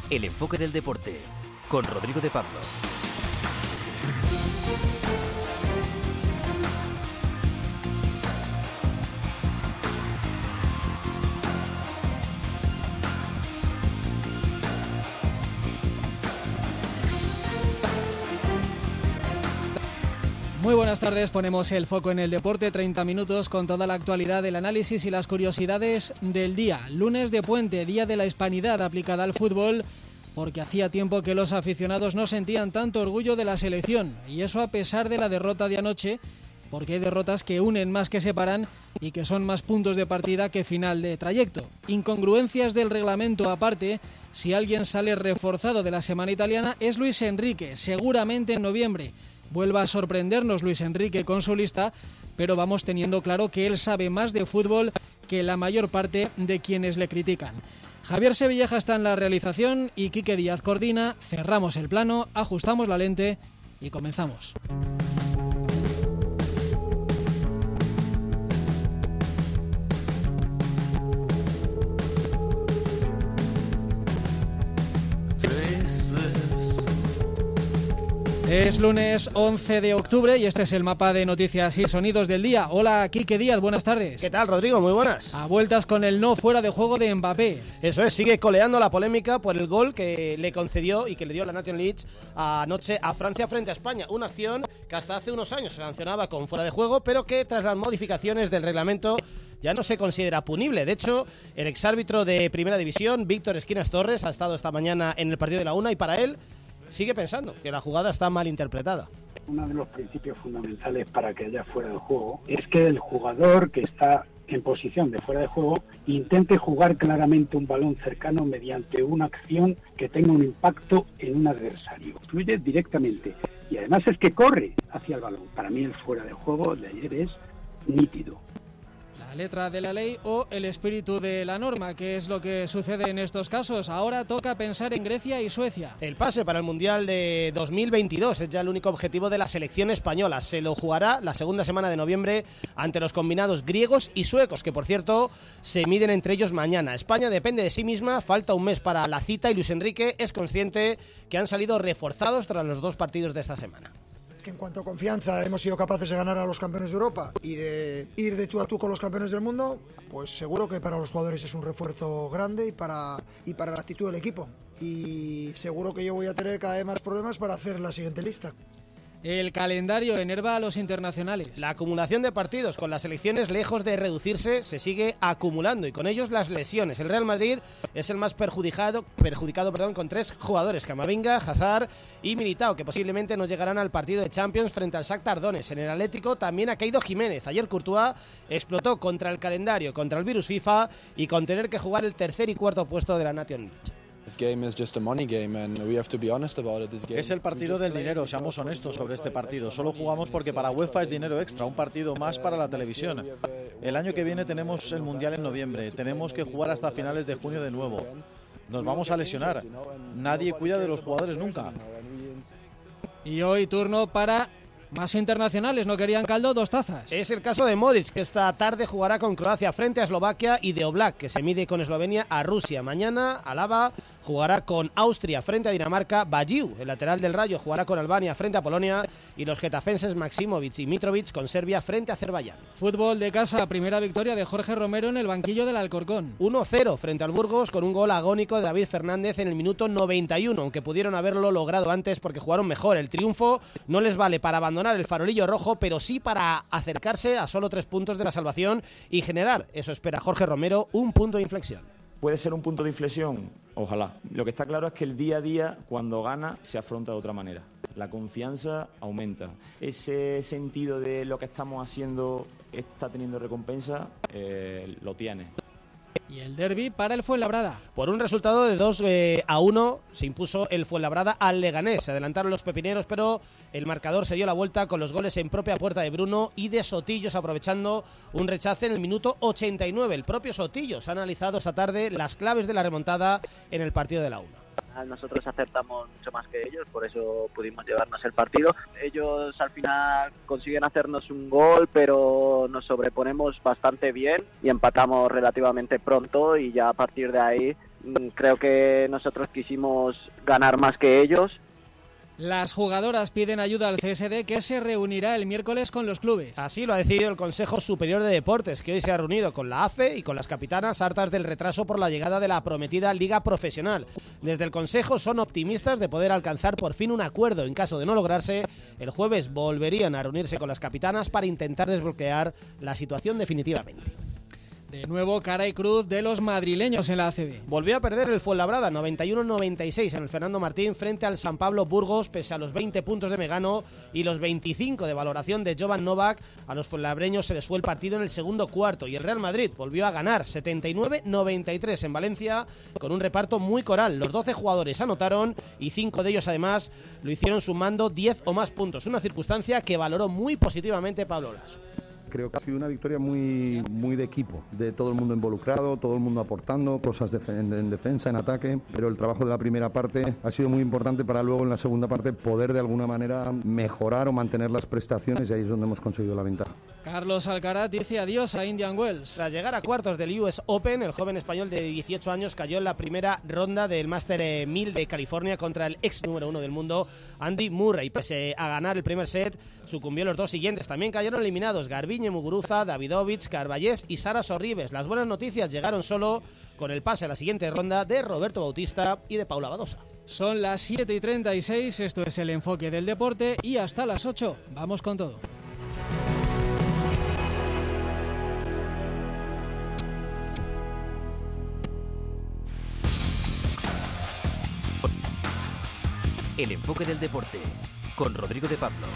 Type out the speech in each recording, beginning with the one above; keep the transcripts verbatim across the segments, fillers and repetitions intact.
El enfoque del deporte, con Rodrigo de Pablo. Muy buenas tardes, ponemos el foco en el deporte, treinta minutos con toda la actualidad, el análisis y las curiosidades del día. Lunes de puente, día de la hispanidad aplicada al fútbol, porque hacía tiempo que los aficionados no sentían tanto orgullo de la selección, y eso a pesar de la derrota de anoche, porque hay derrotas que unen más que separan y que son más puntos de partida que final de trayecto. Incongruencias del reglamento aparte, si alguien sale reforzado de la semana italiana es Luis Enrique, seguramente en noviembre. Vuelva a sorprendernos Luis Enrique con su lista, pero vamos teniendo claro que él sabe más de fútbol que la mayor parte de quienes le critican. Javier Sevilleja está en la realización y Quique Díaz coordina. Cerramos el plano, ajustamos la lente y comenzamos. Es lunes once de octubre y este es el mapa de noticias y sonidos del día. Hola, Quique Díaz, buenas tardes. ¿Qué tal, Rodrigo? Muy buenas. A vueltas con el no fuera de juego de Mbappé. Eso es, sigue coleando la polémica por el gol que le concedió y que le dio la National League anoche a Francia frente a España. Una acción que hasta hace unos años se sancionaba con fuera de juego, pero que tras las modificaciones del reglamento ya no se considera punible. De hecho, el exárbitro de Primera División, Víctor Esquinas Torres, ha estado esta mañana en el partido de la una y para él sigue pensando que la jugada está mal interpretada. Uno de los principios fundamentales para que haya fuera de juego es que el jugador que está en posición de fuera de juego intente jugar claramente un balón cercano mediante una acción que tenga un impacto en un adversario. Influye directamente y además es que corre hacia el balón. Para mí el fuera de juego de ayer es nítido. La letra de la ley o el espíritu de la norma, que es lo que sucede en estos casos. Ahora toca pensar en Grecia y Suecia. El pase para el Mundial de dos mil veintidós es ya el único objetivo de la selección española. Se lo jugará la segunda semana de noviembre ante los combinados griegos y suecos, que por cierto se miden entre ellos mañana. España depende de sí misma, falta un mes para la cita y Luis Enrique es consciente que han salido reforzados tras los dos partidos de esta semana. En cuanto a confianza hemos sido capaces de ganar a los campeones de Europa y de ir de tú a tú con los campeones del mundo, pues seguro que para los jugadores es un refuerzo grande y para, y para la actitud del equipo. Y seguro que yo voy a tener cada vez más problemas para hacer la siguiente lista. El calendario enerva a los internacionales. La acumulación de partidos con las selecciones, lejos de reducirse, se sigue acumulando y con ellos las lesiones. El Real Madrid es el más perjudicado, perjudicado perdón, con tres jugadores, Camavinga, Hazard y Militao, que posiblemente no llegarán al partido de Champions frente al Shakhtar Donetsk. En el Atlético también ha caído Jiménez. Ayer Courtois explotó contra el calendario, contra el virus FIFA y con tener que jugar el tercer y cuarto puesto de la National League. Es el partido del dinero, seamos honestos sobre este partido. Solo jugamos porque para UEFA es dinero extra, un partido más para la televisión. El año que viene tenemos el Mundial en noviembre, tenemos que jugar hasta finales de junio de nuevo. Nos vamos a lesionar. Nadie cuida de los jugadores nunca. Y hoy turno para más internacionales, no querían caldo, dos tazas. Es el caso de Modric, que esta tarde jugará con Croacia frente a Eslovaquia, y de Oblak, que se mide con Eslovenia a Rusia. Mañana Alaba jugará con Austria frente a Dinamarca. Bajiu, el lateral del Rayo, jugará con Albania frente a Polonia, y los getafenses Maximovic y Mitrovic con Serbia frente a Azerbaiyán. Fútbol de casa, primera victoria de Jorge Romero en el banquillo del Alcorcón. uno cero frente al Burgos con un gol agónico de David Fernández en el minuto noventa y uno, aunque pudieron haberlo logrado antes porque jugaron mejor. El triunfo no les vale para abandonar el farolillo rojo, pero sí para acercarse a solo tres puntos de la salvación y generar, eso espera Jorge Romero, un punto de inflexión. ¿Puede ser un punto de inflexión? Ojalá. Lo que está claro es que el día a día, cuando gana, se afronta de otra manera. La confianza aumenta. Ese sentido de lo que estamos haciendo está teniendo recompensa, eh, lo tiene. Y el derbi para el Fuenlabrada. Por un resultado de dos a uno se impuso el Fuenlabrada al Leganés. Se adelantaron los pepineros, pero el marcador se dio la vuelta con los goles en propia puerta de Bruno y de Sotillos, aprovechando un rechace en el minuto ochenta y nueve. El propio Sotillos ha analizado esta tarde las claves de la remontada en el partido de la una. Nosotros acertamos mucho más que ellos, por eso pudimos llevarnos el partido. Ellos al final consiguen hacernos un gol, pero nos sobreponemos bastante bien y empatamos relativamente pronto, y ya a partir de ahí Creo que nosotros quisimos ganar más que ellos. Las jugadoras piden ayuda al C S D, que se reunirá el miércoles con los clubes. Así lo ha decidido el Consejo Superior de Deportes, que hoy se ha reunido con la A F E y con las capitanas, hartas del retraso por la llegada de la prometida Liga Profesional. Desde el Consejo son optimistas de poder alcanzar por fin un acuerdo. En caso de no lograrse, el jueves volverían a reunirse con las capitanas para intentar desbloquear la situación definitivamente. De nuevo, cara y cruz de los madrileños en la A C B. Volvió a perder el Fuenlabrada, noventa y uno noventa y seis en el Fernando Martín frente al San Pablo Burgos, pese a los veinte puntos de Megano y los veinticinco de valoración de Jovan Novak. A los fuenlabreños se les fue el partido en el segundo cuarto y el Real Madrid volvió a ganar setenta y nueve noventa y tres en Valencia con un reparto muy coral. Los doce jugadores anotaron y cinco de ellos además lo hicieron sumando diez o más puntos, una circunstancia que valoró muy positivamente Pablo Laso. Creo que ha sido una victoria muy, muy de equipo, de todo el mundo involucrado, todo el mundo aportando cosas de, en, en defensa, en ataque, pero el trabajo de la primera parte ha sido muy importante para luego en la segunda parte poder de alguna manera mejorar o mantener las prestaciones, y ahí es donde hemos conseguido la ventaja. Carlos Alcaraz dice adiós a Indian Wells. Tras llegar a cuartos del U S Open, el joven español de dieciocho años cayó en la primera ronda del Master mil de California contra el ex número uno del mundo, Andy Murray. Pese a ganar el primer set, sucumbió los dos siguientes. También cayeron eliminados Garbiñe Muguruza, Davidovich, Carballés y Sara Sorribes. Las buenas noticias llegaron solo con el pase a la siguiente ronda de Roberto Bautista y de Paula Badosa. Son las siete y treinta y seis, esto es el enfoque del deporte y hasta las ocho. Vamos con todo. El enfoque del deporte con Rodrigo de Pablo.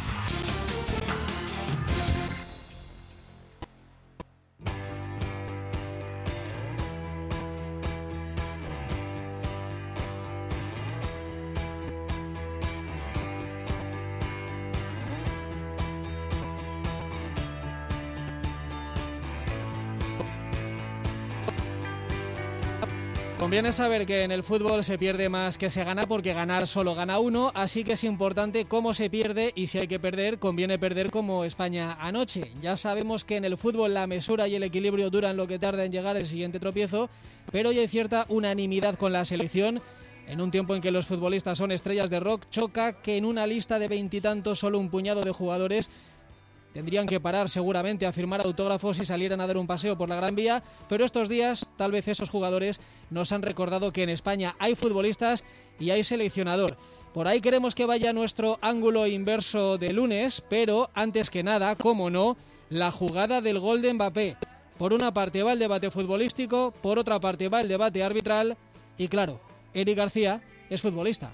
Conviene saber que en el fútbol se pierde más que se gana, porque ganar solo gana uno, así que es importante cómo se pierde, y si hay que perder, conviene perder como España anoche. Ya sabemos que en el fútbol la mesura y el equilibrio duran lo que tarda en llegar el siguiente tropiezo, pero hoy hay cierta unanimidad con la selección. En un tiempo en que los futbolistas son estrellas de rock, choca que en una lista de veintitantos solo un puñado de jugadores tendrían que parar seguramente a firmar autógrafos y salieran a dar un paseo por la Gran Vía, pero estos días tal vez esos jugadores nos han recordado que en España hay futbolistas y hay seleccionador. Por ahí queremos que vaya nuestro ángulo inverso de lunes, pero antes que nada, cómo no, la jugada del gol de Mbappé. Por una parte va el debate futbolístico, por otra parte va el debate arbitral y claro, Eric García es futbolista.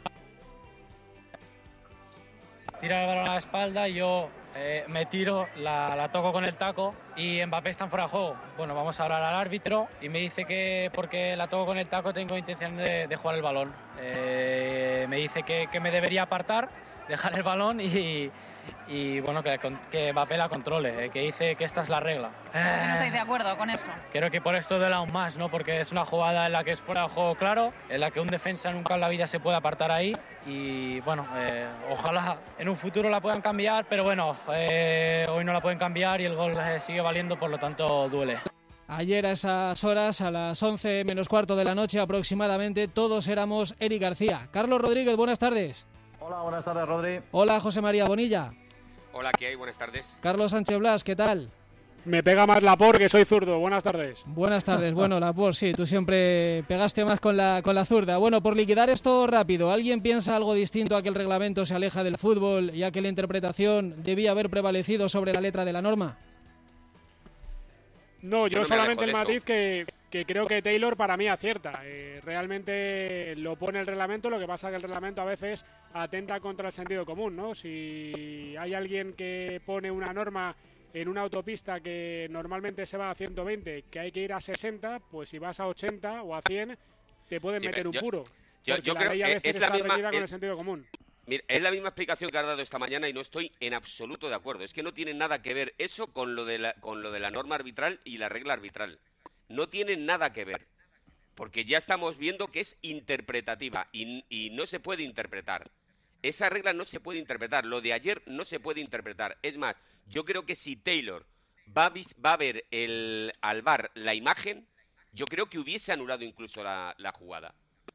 Tira el balón a la espalda y yo eh, me tiro, la, la toco con el taco y Mbappé está en fuera de juego. Bueno, vamos a hablar al árbitro y me dice que porque la toco con el taco tengo intención de, de jugar el balón. Eh, me dice que, que me debería apartar, dejar el balón y, y bueno, que, que Mbappé la controle, eh, que dice que esta es la regla. ¿No estáis de acuerdo con eso? Creo que por esto duele aún más, ¿no? Porque es una jugada en la que es fuera de juego claro, en la que un defensa nunca en la vida se puede apartar ahí y bueno, eh, ojalá en un futuro la puedan cambiar, pero bueno, eh, hoy no la pueden cambiar y el gol eh, sigue valiendo, por lo tanto duele. Ayer a esas horas, a las once menos cuarto de la noche aproximadamente, todos éramos Eric García. Carlos Rodríguez, buenas tardes. Hola, buenas tardes, Rodri. Hola, José María Bonilla. Hola, ¿qué hay? Buenas tardes. Carlos Sánchez Blas, ¿qué tal? Me pega más la por, que soy zurdo. Buenas tardes. Buenas tardes. Bueno, la por, sí, tú siempre pegaste más con la, con la zurda. Bueno, por liquidar esto rápido, ¿alguien piensa algo distinto a que el reglamento se aleja del fútbol y a que la interpretación debía haber prevalecido sobre la letra de la norma? No, yo, yo no solamente el matiz esto. que, que creo que Taylor para mí acierta. Eh, realmente lo pone el reglamento, lo que pasa es que el reglamento a veces atenta contra el sentido común, ¿no? Si hay alguien que pone una norma en una autopista que normalmente se va a ciento veinte, que hay que ir a sesenta, pues si vas a ochenta o a cien, te pueden sí, meter un yo, puro. Yo, yo la creo ley a que veces es la está misma... reñida con el... el sentido común. Mira, es la misma explicación que has dado esta mañana y no estoy en absoluto de acuerdo. Es que no tiene nada que ver eso con lo de la, con lo de la norma arbitral y la regla arbitral. No tiene nada que ver. Porque ya estamos viendo que es interpretativa y, y no se puede interpretar. Esa regla no se puede interpretar. Lo de ayer no se puede interpretar. Es más, yo creo que si Taylor va a, vis, va a ver el, al V A R la imagen, yo creo que hubiese anulado incluso la, la jugada.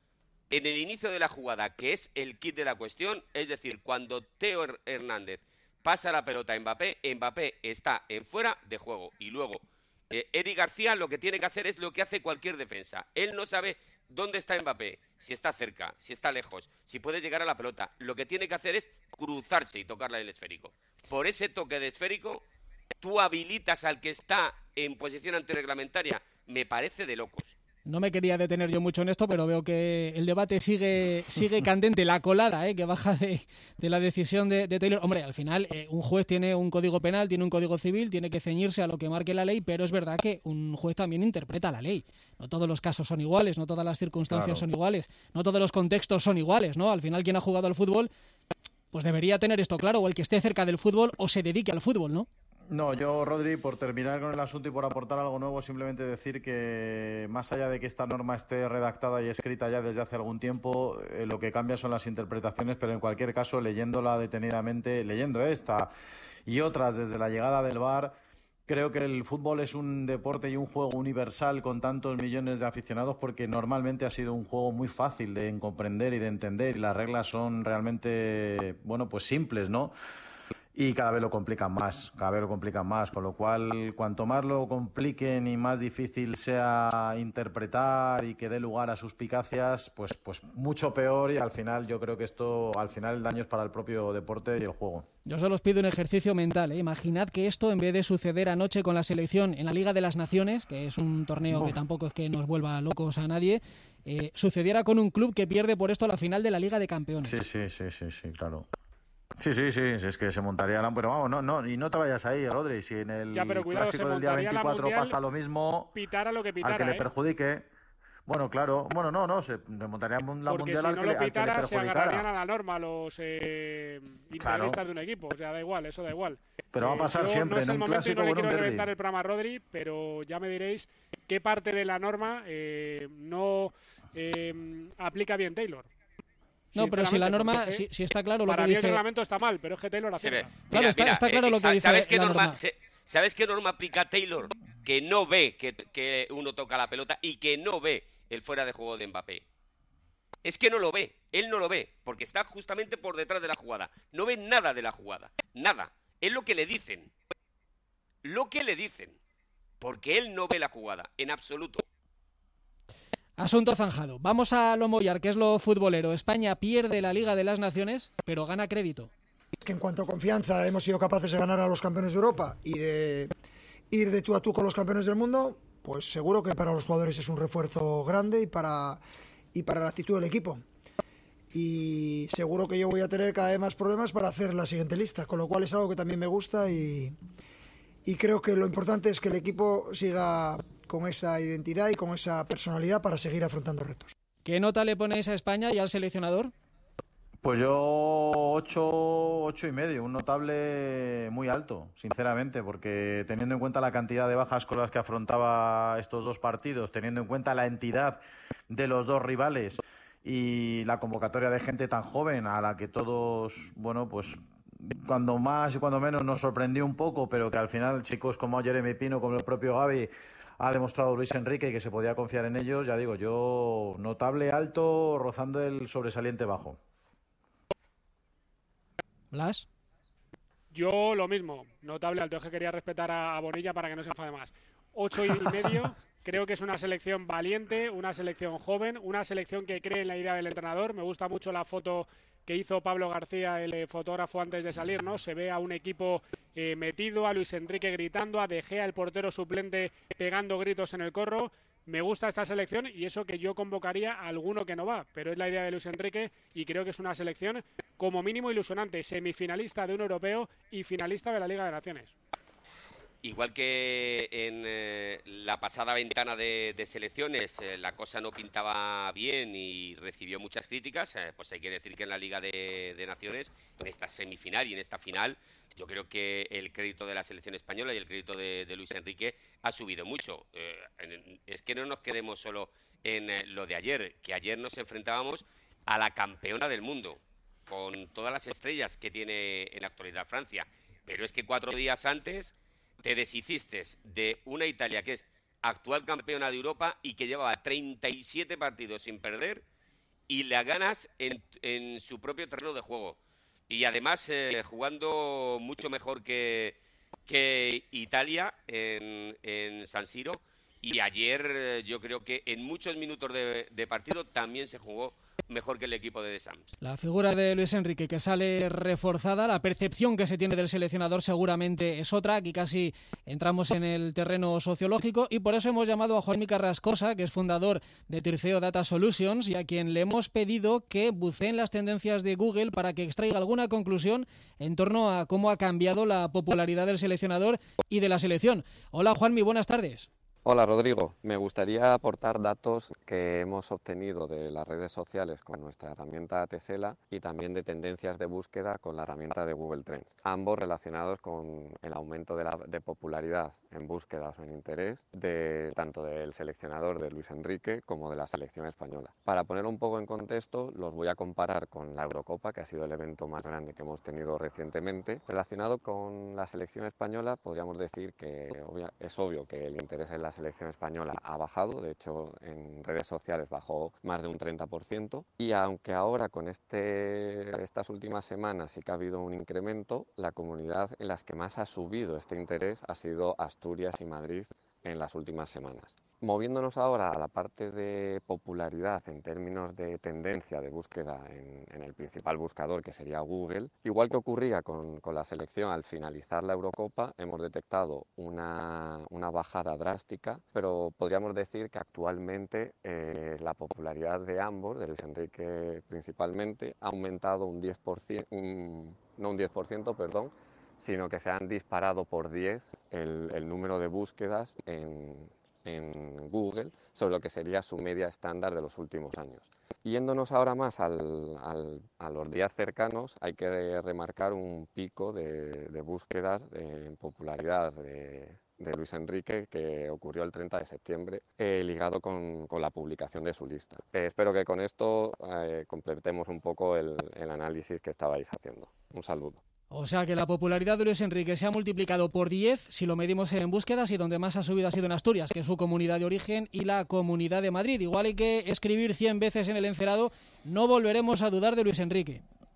En el inicio de la jugada, que es el kit de la cuestión, es decir, cuando Teo Hernández pasa la pelota a Mbappé, Mbappé está en fuera de juego. Y luego, eh, Eric García lo que tiene que hacer es lo que hace cualquier defensa. Él no sabe dónde está Mbappé, si está cerca, si está lejos, si puede llegar a la pelota. Lo que tiene que hacer es cruzarse y tocarla en el esférico. Por ese toque de esférico, tú habilitas al que está en posición antirreglamentaria. Me parece de locos. No me quería detener yo mucho en esto, pero veo que el debate sigue sigue candente, la colada, ¿eh? que baja de, de la decisión de, de Taylor. Hombre, al final eh, un juez tiene un código penal, tiene un código civil, tiene que ceñirse a lo que marque la ley, pero es verdad que un juez también interpreta la ley. No todos los casos son iguales, no todas las circunstancias Claro. son iguales, no todos los contextos son iguales, ¿no? Al final quien ha jugado al fútbol pues debería tener esto claro, o el que esté cerca del fútbol o se dedique al fútbol, ¿no? No, yo, Rodri, por terminar con el asunto y por aportar algo nuevo, simplemente decir que más allá de que esta norma esté redactada y escrita ya desde hace algún tiempo, eh, lo que cambia son las interpretaciones, pero en cualquier caso, leyéndola detenidamente, leyendo esta y otras desde la llegada del V A R, creo que el fútbol es un deporte y un juego universal con tantos millones de aficionados porque normalmente ha sido un juego muy fácil de comprender y de entender y las reglas son realmente, bueno, pues simples, ¿no? Y cada vez lo complican más, cada vez lo complican más, con lo cual cuanto más lo compliquen y más difícil sea interpretar y que dé lugar a suspicacias, pues, pues mucho peor y al final yo creo que esto, al final el daño es para el propio deporte y el juego. Yo solo os pido un ejercicio mental, ¿eh? Imaginad que esto, en vez de suceder anoche con la selección en la Liga de las Naciones, que es un torneo Uf. que tampoco es que nos vuelva locos a nadie, eh, sucediera con un club que pierde por esto la final de la Liga de Campeones. Sí, sí, sí, sí, sí, claro. Sí, sí, sí, sí, es que se montaría la... Pero vamos, no, no, y no te vayas ahí, Rodri, si en el Ya, pero cuidado, clásico se del día montaría la veinticuatro Mundial, pasa lo mismo, Pitara lo que pitara, al que le ¿eh? perjudique... Bueno, claro, bueno, no, no, se montaría la Porque Mundial si al, no que lo le, al que le pitara, se agarrarían perjudicara. a la norma los eh, Claro. integristas de un equipo. O sea, da igual, eso da igual. Pero va a pasar yo siempre no es en el un momento y clásico no o le en un quiero derbi. reventar el programa a Rodri, pero ya me diréis qué parte de la norma eh, no eh, aplica bien Taylor. No, pero si la Sinceramente, norma, porque es si, que si está claro lo para que mí dice... el reglamento está mal, pero es que Taylor acierta. Mira, Claro, está- mira, está claro eh, lo que sa- dice ¿sabes qué la norma, norma. se- ¿Sabes qué norma aplica Taylor? Que no ve que, que uno toca la pelota y que no ve el fuera de juego de Mbappé. Es que no lo ve, él no lo ve, porque está justamente por detrás de la jugada. No ve nada de la jugada, nada. Es lo que le dicen. Lo que le dicen. Porque él no ve la jugada, en absoluto. Asunto zanjado. Vamos a lo mollar, que es lo futbolero. España pierde la Liga de las Naciones, pero gana crédito. Que en cuanto a confianza hemos sido capaces de ganar a los campeones de Europa y de ir de tú a tú con los campeones del mundo, pues seguro que para los jugadores es un refuerzo grande y para, y para la actitud del equipo. Y seguro que yo voy a tener cada vez más problemas para hacer la siguiente lista, con lo cual es algo que también me gusta y, y creo que lo importante es que el equipo siga con esa identidad y con esa personalidad para seguir afrontando retos. ¿Qué nota le ponéis a España y al seleccionador? Pues yo ocho, ocho y medio, un notable muy alto, sinceramente, porque teniendo en cuenta la cantidad de bajas con las que afrontaba estos dos partidos, teniendo en cuenta la entidad de los dos rivales y la convocatoria de gente tan joven a la que todos, bueno, pues cuando más y cuando menos nos sorprendió un poco, pero que al final chicos como Jeremy Pino, como el propio Gavi, ha demostrado Luis Enrique que se podía confiar en ellos, ya digo, yo notable alto, rozando el sobresaliente bajo. Blas. Yo lo mismo, notable alto, es que quería respetar a, a Bonilla para que no se enfade más. Ocho y medio, creo que es una selección valiente, una selección joven, una selección que cree en la idea del entrenador. Me gusta mucho la foto que hizo Pablo García, el eh, fotógrafo, antes de salir, ¿no? Se ve a un equipo eh, metido, a Luis Enrique gritando, a De Gea, el portero suplente, pegando gritos en el corro. Me gusta esta selección y eso que yo convocaría a alguno que no va, pero es la idea de Luis Enrique y creo que es una selección como mínimo ilusionante, semifinalista de un europeo y finalista de la Liga de Naciones. Igual que en eh, la pasada ventana de, de selecciones eh, la cosa no pintaba bien y recibió muchas críticas, eh, pues hay que decir que en la Liga de, de Naciones, en esta semifinal y en esta final, yo creo que el crédito de la selección española y el crédito de, de Luis Enrique ha subido mucho. Eh, en, es que no nos quedemos solo en eh, lo de ayer, que ayer nos enfrentábamos a la campeona del mundo, con todas las estrellas que tiene en la actualidad Francia. Pero es que cuatro días antes te deshiciste de una Italia que es actual campeona de Europa y que llevaba treinta y siete partidos sin perder y la ganas en, en su propio terreno de juego. Y además eh, jugando mucho mejor que, que Italia en, en San Siro. Y ayer eh, yo creo que en muchos minutos de, de partido también se jugó mejor que el equipo de The Sams. La figura de Luis Enrique que sale reforzada, la percepción que se tiene del seleccionador seguramente es otra. Aquí casi entramos en el terreno sociológico y por eso hemos llamado a Juanmi Carrascosa, que es fundador de Tirceo Data Solutions y a quien le hemos pedido que bucee en las tendencias de Google para que extraiga alguna conclusión en torno a cómo ha cambiado la popularidad del seleccionador y de la selección. Hola Juanmi, buenas tardes. Hola Rodrigo, me gustaría aportar datos que hemos obtenido de las redes sociales con nuestra herramienta Tesela y también de tendencias de búsqueda con la herramienta de Google Trends, ambos relacionados con el aumento de, la, de popularidad en búsquedas o en interés de tanto del seleccionador de Luis Enrique como de la selección española. Para poner un poco en contexto, los voy a comparar con la Eurocopa, que ha sido el evento más grande que hemos tenido recientemente. Relacionado con la selección española, podríamos decir que es obvio que el interés en la selección española ha bajado, de hecho en redes sociales bajó más de un treinta por ciento y aunque ahora con este, estas últimas semanas sí que ha habido un incremento, la comunidad en las que más ha subido este interés ha sido Asturias y Madrid en las últimas semanas. Moviéndonos ahora a la parte de popularidad en términos de tendencia de búsqueda en, en el principal buscador, que sería Google, igual que ocurría con, con la selección al finalizar la Eurocopa, hemos detectado una, una bajada drástica, pero podríamos decir que actualmente eh, la popularidad de ambos, de Luis Enrique principalmente, ha aumentado un diez por ciento, un, no un diez por ciento, perdón, sino que se han disparado por diez el, el número de búsquedas en en Google sobre lo que sería su media estándar de los últimos años. Yéndonos ahora más al, al, a los días cercanos, hay que remarcar un pico de, de búsquedas en popularidad de, de Luis Enrique que ocurrió el treinta de septiembre, eh, ligado con, con la publicación de su lista. Eh, espero que con esto eh, completemos un poco el, el análisis que estabais haciendo. Un saludo. O sea que la popularidad de Luis Enrique se ha multiplicado por diez si lo medimos en búsquedas y donde más ha subido ha sido en Asturias, que es su comunidad de origen, y la Comunidad de Madrid. Igual hay que escribir cien veces en el encerado, no volveremos a dudar de Luis Enrique.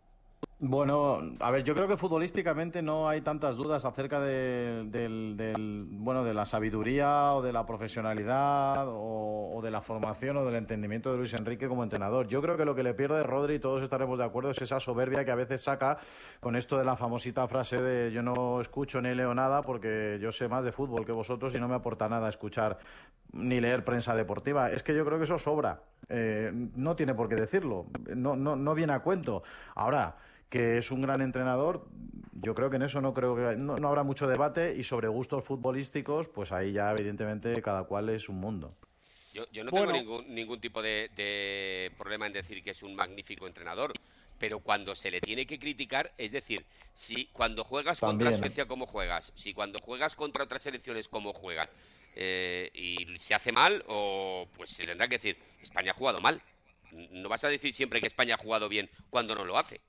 Bueno, a ver, yo creo que futbolísticamente no hay tantas dudas acerca de, del, del, bueno, de la sabiduría o de la profesionalidad o, o de la formación o del entendimiento de Luis Enrique como entrenador. Yo creo que lo que le pierde Rodri, todos estaremos de acuerdo, es esa soberbia que a veces saca con esto de la famosita frase de yo no escucho ni leo nada porque yo sé más de fútbol que vosotros y no me aporta nada escuchar ni leer prensa deportiva. Es que yo creo que eso sobra. Eh, no tiene por qué decirlo. No, no, no viene a cuento. Ahora, que es un gran entrenador, yo creo que en eso no creo que no, no habrá mucho debate, y sobre gustos futbolísticos, pues ahí ya evidentemente cada cual es un mundo. Yo, yo no Bueno. tengo ningún, ningún tipo de, de problema en decir que es un magnífico entrenador, pero cuando se le tiene que criticar, es decir, si cuando juegas También, contra ¿eh? Suecia como juegas, si cuando juegas contra otras selecciones como juegas, eh, y se hace mal, o pues se tendrá que decir, España ha jugado mal. No vas a decir siempre que España ha jugado bien cuando no lo hace.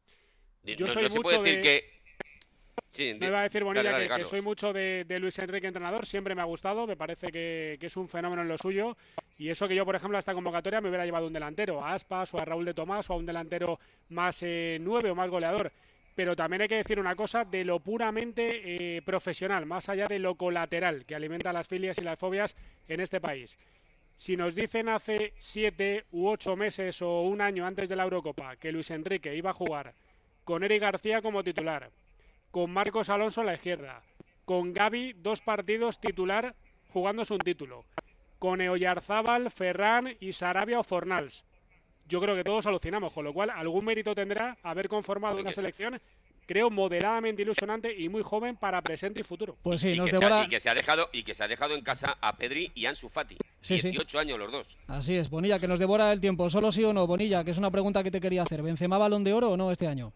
Yo no, soy no se mucho puede decir de- que... Sí, Me iba a decir Bonilla dale, dale, que, que Carlos. soy mucho de, de Luis Enrique entrenador, siempre me ha gustado, me parece que, que es un fenómeno en lo suyo, y eso que yo, por ejemplo, a esta convocatoria me hubiera llevado un delantero, a Aspas o a Raúl de Tomás o a un delantero más eh, nueve o más goleador. Pero también hay que decir una cosa de lo puramente eh, profesional, más allá de lo colateral que alimenta las filias y las fobias en este país. Si nos dicen hace siete u ocho meses o un año antes de la Eurocopa que Luis Enrique iba a jugar con Eric García como titular, con Marcos Alonso a la izquierda, con Gavi dos partidos titular jugándose un título, con Eoyarzábal, Ferran y Sarabia o Fornals, yo creo que todos alucinamos, con lo cual algún mérito tendrá haber conformado una selección, creo, moderadamente ilusionante y muy joven para presente y futuro. Pues sí, y, nos que se devora... ha, y que se ha dejado y que se ha dejado en casa a Pedri y Ansu Fati. Sí, sí. dieciocho años los dos. Así es, Bonilla, que nos devora el tiempo. ¿Solo sí o no, Bonilla? Que es una pregunta que te quería hacer. ¿Benzema Balón de Oro o no este año?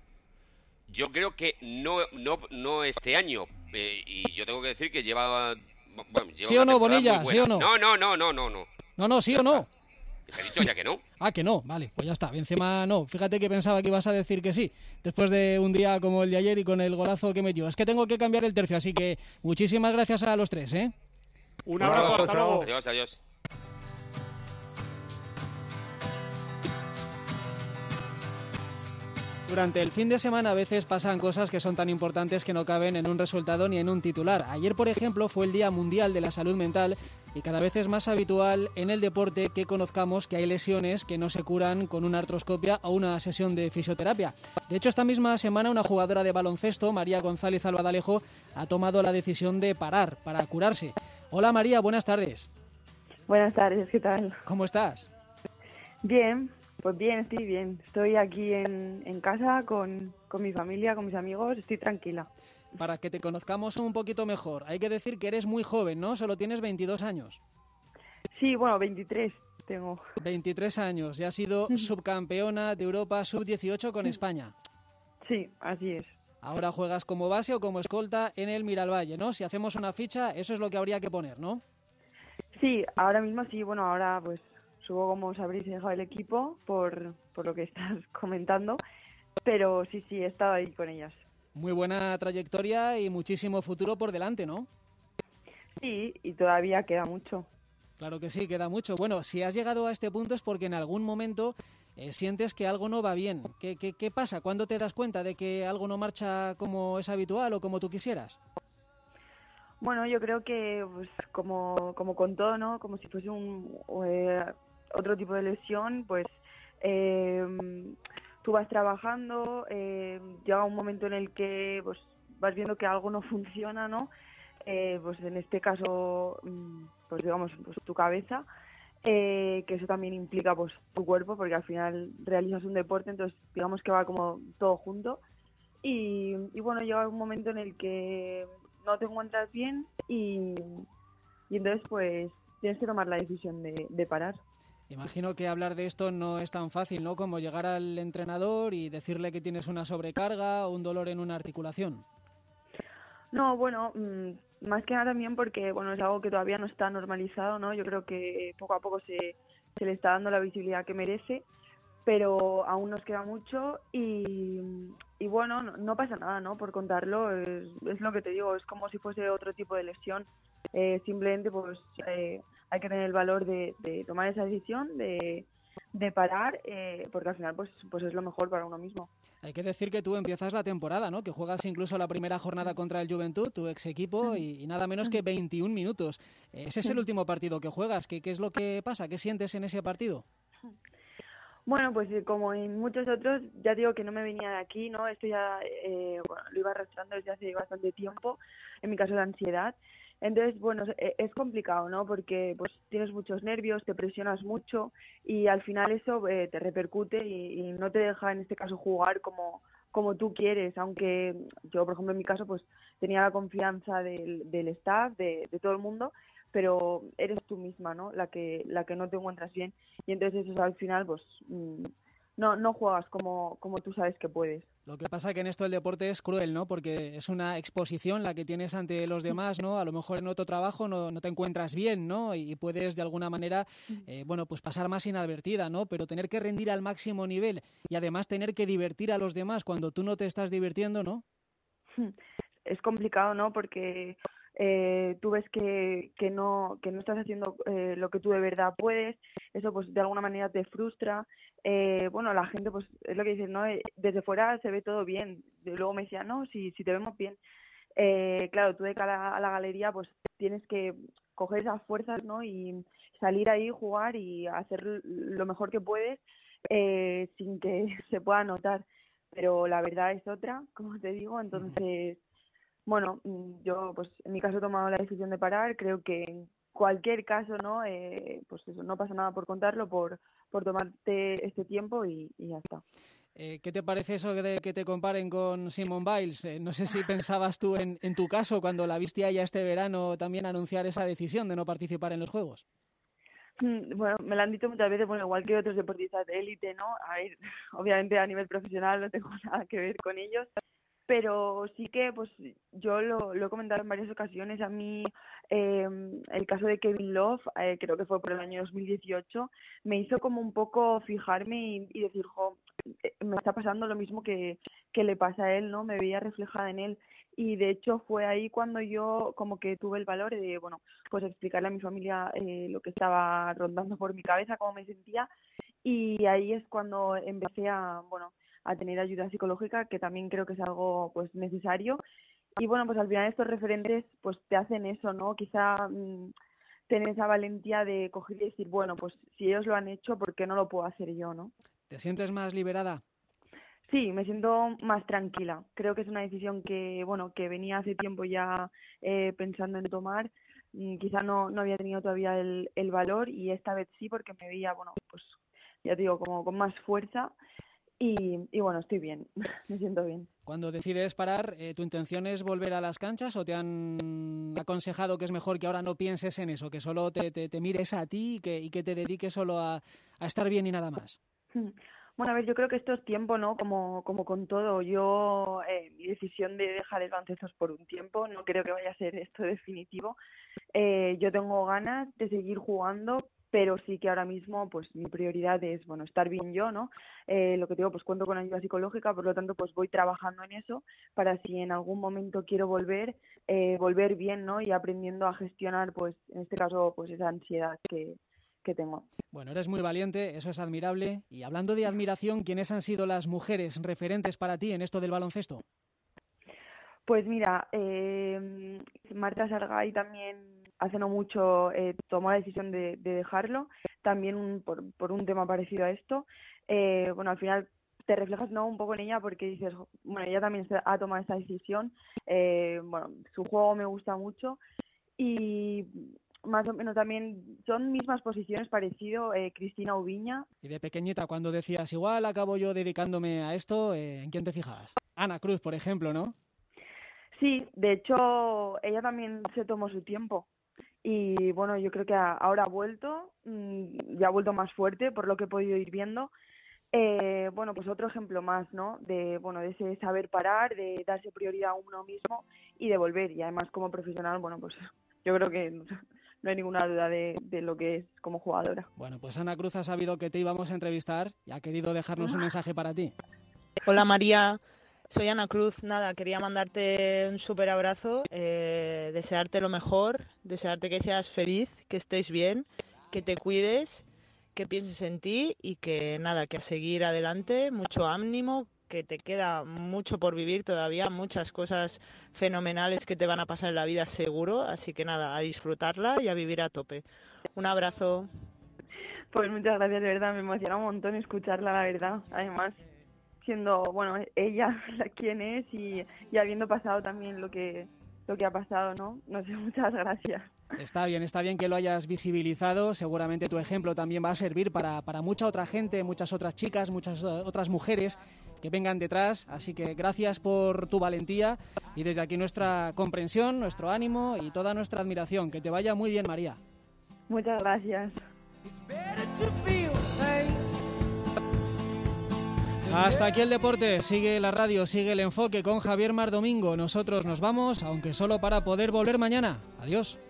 Yo creo que no, no, no este año. Eh, y yo tengo que decir que lleva... Bueno, lleva ¿Sí o una no, temporada Bonilla? muy buena. ¿Sí o no? No, no, no, no, no, no. No, no, sí o no. Te he dicho ya que no. Ah, que no, vale, pues ya está. Benzema no. Fíjate que pensaba que ibas a decir que sí, después de un día como el de ayer y con el golazo que metió. Es que tengo que cambiar el tercio, así que muchísimas gracias a los tres, ¿eh? Un abrazo, hasta luego. Adiós, adiós. Durante el fin de semana a veces pasan cosas que son tan importantes que no caben en un resultado ni en un titular. Ayer, por ejemplo, fue el Día Mundial de la Salud Mental y cada vez es más habitual en el deporte que conozcamos que hay lesiones que no se curan con una artroscopia o una sesión de fisioterapia. De hecho, esta misma semana una jugadora de baloncesto, María González Albadalejo, ha tomado la decisión de parar para curarse. Hola María, buenas tardes. Buenas tardes, ¿qué tal? ¿Cómo estás? Bien. Pues bien, estoy bien. Estoy aquí en, en casa con, con mi familia, con mis amigos. Estoy tranquila. Para que te conozcamos un poquito mejor, hay que decir que eres muy joven, ¿no? Solo tienes veintidós años. Sí, bueno, veintitrés tengo. veintitrés años y has sido subcampeona de Europa sub dieciocho con España. Sí, así es. Ahora juegas como base o como escolta en el Miralvalle, ¿no? Si hacemos una ficha, eso es lo que habría que poner, ¿no? Sí, ahora mismo sí. Bueno, ahora pues... Supongo como os habréis dejado el equipo por, por lo que estás comentando, pero sí, sí, he estado ahí con ellas. Muy buena trayectoria y muchísimo futuro por delante, ¿no? Sí, y todavía queda mucho. Claro que sí, queda mucho. Bueno, si has llegado a este punto es porque en algún momento eh, sientes que algo no va bien. ¿Qué, qué, ¿Qué pasa? ¿Cuándo te das cuenta de que algo no marcha como es habitual o como tú quisieras? Bueno, yo creo que pues como, como con todo, ¿no? Como si fuese un... Eh, otro tipo de lesión, pues eh, tú vas trabajando, eh, llega un momento en el que pues vas viendo que algo no funciona, ¿no? Eh, pues en este caso, pues digamos, pues tu cabeza, eh, que eso también implica pues tu cuerpo, porque al final realizas un deporte, entonces digamos que va como todo junto. Y, y bueno, llega un momento en el que no te encuentras bien y, y entonces pues tienes que tomar la decisión de, de parar. Imagino que hablar de esto no es tan fácil, ¿no? Como llegar al entrenador y decirle que tienes una sobrecarga o un dolor en una articulación. No, bueno, más que nada también porque bueno es algo que todavía no está normalizado, ¿no? Yo creo que poco a poco se, se le está dando la visibilidad que merece, pero aún nos queda mucho y, y bueno, no, no pasa nada, ¿no? Por contarlo, es, es lo que te digo, es como si fuese otro tipo de lesión. Eh, simplemente pues eh, hay que tener el valor de, de tomar esa decisión, de, de parar, eh, porque al final pues, pues es lo mejor para uno mismo. Hay que decir que tú empiezas la temporada, ¿no? Que juegas incluso la primera jornada contra el Juventud, tu ex equipo, y, y nada menos que veintiún minutos. Ese es el último partido que juegas. ¿Qué, qué es lo que pasa? ¿Qué sientes en ese partido? Bueno, pues como en muchos otros, ya digo que no me venía de aquí, ¿no? Esto ya eh, bueno, lo iba arrastrando desde hace bastante tiempo, en mi caso la ansiedad. Entonces, bueno, es complicado, ¿no? Porque pues tienes muchos nervios, te presionas mucho y al final eso eh, te repercute y, y no te deja, en este caso, jugar como, como tú quieres. Aunque yo, por ejemplo, en mi caso, pues tenía la confianza del, del staff, de, de todo el mundo, pero eres tú misma, ¿no? La que, la que no te encuentras bien. Y entonces eso al final, pues... Mmm, No, no juegas como, como tú sabes que puedes. Lo que pasa es que en esto el deporte es cruel, ¿no? Porque es una exposición la que tienes ante los demás, ¿no? A lo mejor en otro trabajo no, no te encuentras bien, ¿no? Y puedes de alguna manera, eh, bueno, pues pasar más inadvertida, ¿no? Pero tener que rendir al máximo nivel y además tener que divertir a los demás cuando tú no te estás divirtiendo, ¿no? Es complicado, ¿no? Porque eh, tú ves que, que, no, que no estás haciendo eh, lo que tú de verdad puedes, eso pues de alguna manera te frustra. Eh, bueno, la gente pues es lo que dicen, ¿no? Desde fuera se ve todo bien, luego me decían, no, si, si te vemos bien. Eh, claro, tú de cara a la galería pues tienes que coger esas fuerzas, ¿no? Y salir ahí, jugar y hacer lo mejor que puedes eh, sin que se pueda notar. Pero la verdad es otra, como te digo, entonces... Bueno, yo pues en mi caso he tomado la decisión de parar, creo que en cualquier caso, ¿no? Eh, pues eso, no pasa nada por contarlo, por, por tomarte este tiempo y, y ya está. Eh, ¿Qué te parece eso de que te comparen con Simone Biles? Eh, no sé si pensabas tú en, en tu caso cuando la viste a ella este verano también anunciar esa decisión de no participar en los Juegos. Bueno, me lo han dicho muchas veces, bueno, igual que otros deportistas de élite, ¿no? A ver, obviamente a nivel profesional no tengo nada que ver con ellos, pero sí que pues yo lo, lo he comentado en varias ocasiones. A mí eh, el caso de Kevin Love, eh, creo que fue por el año dos mil dieciocho, me hizo como un poco fijarme y, y decir, jo, me está pasando lo mismo que, que le pasa a él, ¿no? Me veía reflejada en él. Y de hecho fue ahí cuando yo como que tuve el valor de, bueno, pues explicarle a mi familia eh, lo que estaba rondando por mi cabeza, cómo me sentía. Y ahí es cuando empecé a, bueno, a tener ayuda psicológica, que también creo que es algo pues necesario. Y bueno, pues al final estos referentes pues te hacen eso, ¿no? Quizá mmm, tener esa valentía de coger y decir, bueno, pues si ellos lo han hecho, ¿por qué no lo puedo hacer yo, no? ¿Te sientes más liberada? Sí, me siento más tranquila. Creo que es una decisión que, bueno, que venía hace tiempo ya eh, pensando en tomar. Mm, quizá no, no había tenido todavía el, el valor y esta vez sí, porque me veía, bueno, pues ya te digo, como con más fuerza y, y bueno, estoy bien, me siento bien. Cuando decides parar, eh, ¿tu intención es volver a las canchas o te han aconsejado que es mejor que ahora no pienses en eso, que solo te, te, te mires a ti y que, y que te dediques solo a, a estar bien y nada más? Bueno, a ver, yo creo que esto es tiempo, ¿no? Como, como con todo. Yo, eh, mi decisión de dejar el baloncesto es por un tiempo, no creo que vaya a ser esto definitivo. Eh, yo tengo ganas de seguir jugando, pero sí que ahora mismo, pues, mi prioridad es, bueno, estar bien yo, ¿no? Eh, lo que te digo, pues, cuento con ayuda psicológica, por lo tanto, pues, voy trabajando en eso para si en algún momento quiero volver, eh, volver bien, ¿no? Y aprendiendo a gestionar, pues, en este caso, pues, esa ansiedad que, que tengo. Bueno, eres muy valiente, eso es admirable. Y hablando de admiración, ¿quiénes han sido las mujeres referentes para ti en esto del baloncesto? Pues mira, eh, Marta Sargay también hace no mucho eh, tomó la decisión de, de dejarlo, también un, por, por un tema parecido a esto. Eh, bueno, al final te reflejas, ¿no?, un poco en ella porque dices, bueno, ella también ha tomado esta decisión. Eh, bueno, su juego me gusta mucho y más o menos también son mismas posiciones parecido eh, Cristina Ubiña. Y de pequeñita, cuando decías, igual acabo yo dedicándome a esto, eh, ¿en quién te fijabas? Ana Cruz, por ejemplo, ¿no? Sí, de hecho, ella también se tomó su tiempo. Y bueno, yo creo que ahora ha vuelto, ya ha vuelto más fuerte por lo que he podido ir viendo. Eh, bueno, pues otro ejemplo más, ¿no? De, bueno, de ese saber parar, de darse prioridad a uno mismo y de volver. Y además como profesional, bueno, pues yo creo que no hay ninguna duda de, de lo que es como jugadora. Bueno, pues Ana Cruz ha sabido que te íbamos a entrevistar y ha querido dejarnos un mensaje para ti. Hola María, soy Ana Cruz. Nada, quería mandarte un súper abrazo, eh, desearte lo mejor, desearte que seas feliz, que estés bien, que te cuides, que pienses en ti y que nada, que a seguir adelante, mucho ánimo, que te queda mucho por vivir todavía, muchas cosas fenomenales que te van a pasar en la vida seguro, así que nada, a disfrutarla y a vivir a tope. Un abrazo. Pues muchas gracias, de verdad, me emociona un montón escucharla, la verdad, además siendo, bueno, ella quien es y, y habiendo pasado también lo que, lo que ha pasado, ¿no? No sé, muchas gracias. Está bien, está bien que lo hayas visibilizado. Seguramente tu ejemplo también va a servir para, para mucha otra gente, muchas otras chicas, muchas otras mujeres que vengan detrás. Así que gracias por tu valentía y desde aquí nuestra comprensión, nuestro ánimo y toda nuestra admiración. Que te vaya muy bien, María. Muchas gracias. Hasta aquí el deporte, sigue la radio, sigue el enfoque con Javier Mar Domingo. Nosotros nos vamos, aunque solo para poder volver mañana. Adiós.